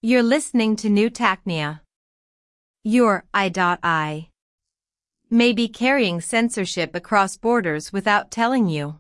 You're listening to New Tacnia. Your I may be carrying censorship across borders without telling you.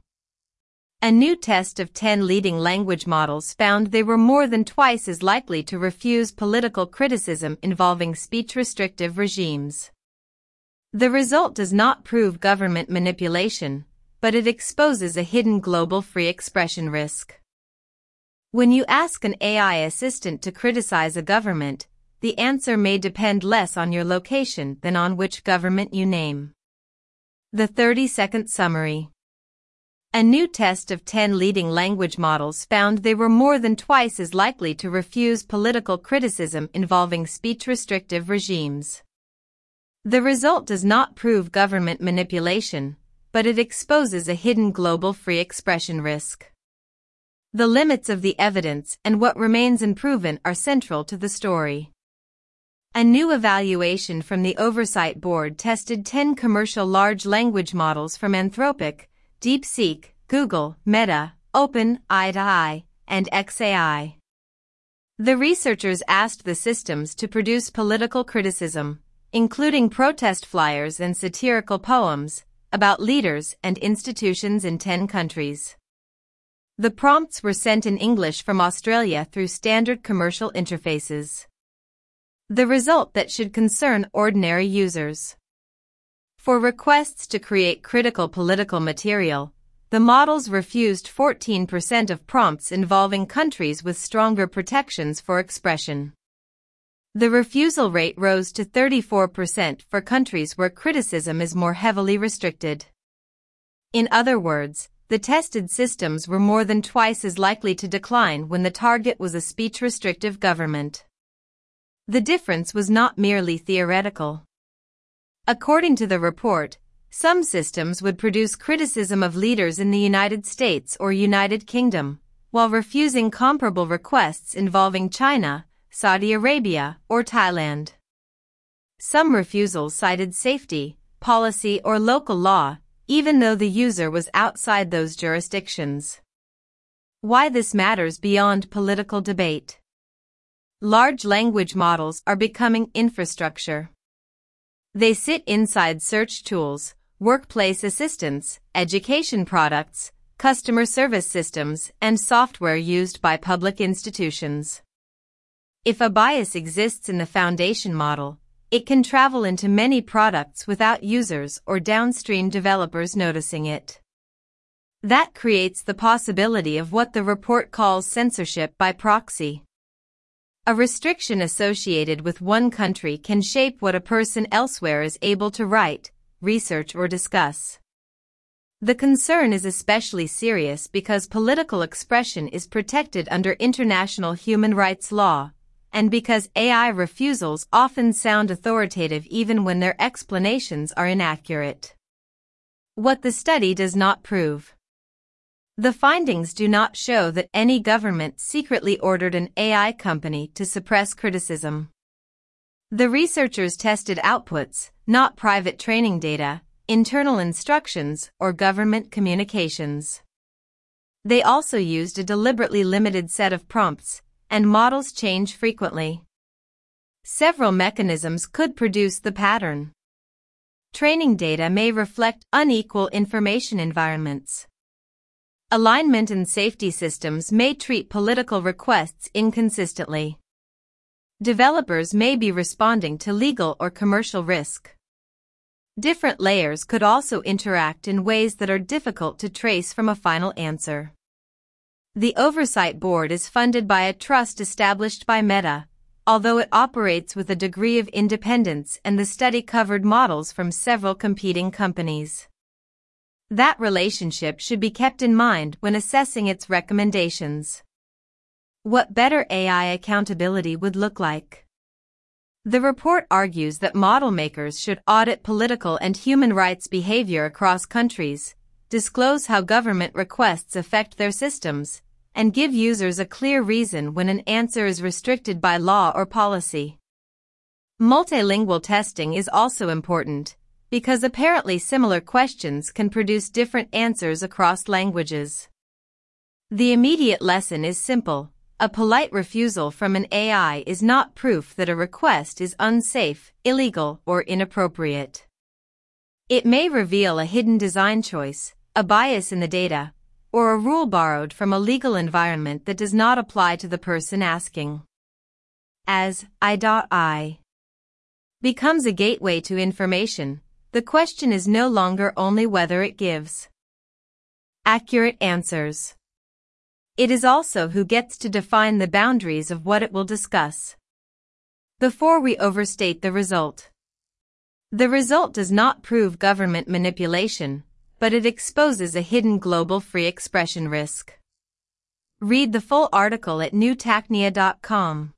A new test of 10 leading language models found they were more than twice as likely to refuse political criticism involving speech-restrictive regimes. The result does not prove government manipulation, but it exposes a hidden global free expression risk. When you ask an AI assistant to criticize a government, the answer may depend less on your location than on which government you name. The 30-second summary. A new test of 10 leading language models found they were more than twice as likely to refuse political criticism involving speech-restrictive regimes. The result does not prove government manipulation, but it exposes a hidden global free expression risk. The limits of the evidence and what remains unproven are central to the story. A new evaluation from the Oversight Board tested 10 commercial large language models from Anthropic, DeepSeek, Google, Meta, OpenAI, and xAI. The researchers asked the systems to produce political criticism, including protest flyers and satirical poems, about leaders and institutions in 10 countries. The prompts were sent in English from Australia through standard commercial interfaces. The result that should concern ordinary users. For requests to create critical political material, the models refused 14% of prompts involving countries with stronger protections for expression. The refusal rate rose to 34% for countries where criticism is more heavily restricted. In other words, the tested systems were more than twice as likely to decline when the target was a speech-restrictive government. The difference was not merely theoretical. According to the report, some systems would produce criticism of leaders in the United States or United Kingdom, while refusing comparable requests involving China, Saudi Arabia, or Thailand. Some refusals cited safety, policy, or local law, even though the user was outside those jurisdictions. Why this matters beyond political debate. Large language models are becoming infrastructure. They sit inside search tools, workplace assistants, education products, customer service systems, and software used by public institutions. If a bias exists in the foundation model, it can travel into many products without users or downstream developers noticing it. That creates the possibility of what the report calls censorship by proxy. A restriction associated with one country can shape what a person elsewhere is able to write, research, or discuss. The concern is especially serious because political expression is protected under international human rights law, and because AI refusals often sound authoritative even when their explanations are inaccurate. What the study does not prove. The findings do not show that any government secretly ordered an AI company to suppress criticism. The researchers tested outputs, not private training data, internal instructions, or government communications. They also used a deliberately limited set of prompts, and models change frequently. Several mechanisms could produce the pattern. Training data may reflect unequal information environments. Alignment and safety systems may treat political requests inconsistently. Developers may be responding to legal or commercial risk. Different layers could also interact in ways that are difficult to trace from a final answer. The Oversight Board is funded by a trust established by Meta, although it operates with a degree of independence, and the study covered models from several competing companies. That relationship should be kept in mind when assessing its recommendations. What better AI accountability would look like. The report argues that model makers should audit political and human rights behavior across countries, disclose how government requests affect their systems, and give users a clear reason when an answer is restricted by law or policy. Multilingual testing is also important, because apparently similar questions can produce different answers across languages. The immediate lesson is simple: A polite refusal from an AI is not proof that a request is unsafe, illegal, or inappropriate. It may reveal a hidden design choice, a bias in the data, or a rule borrowed from a legal environment that does not apply to the person asking. As AI becomes a gateway to information, the question is no longer only whether it gives accurate answers. It is also who gets to define the boundaries of what it will discuss. Before we overstate the result. The result does not prove government manipulation, but it exposes a hidden global free expression risk. Read the full article at newtacnia.com.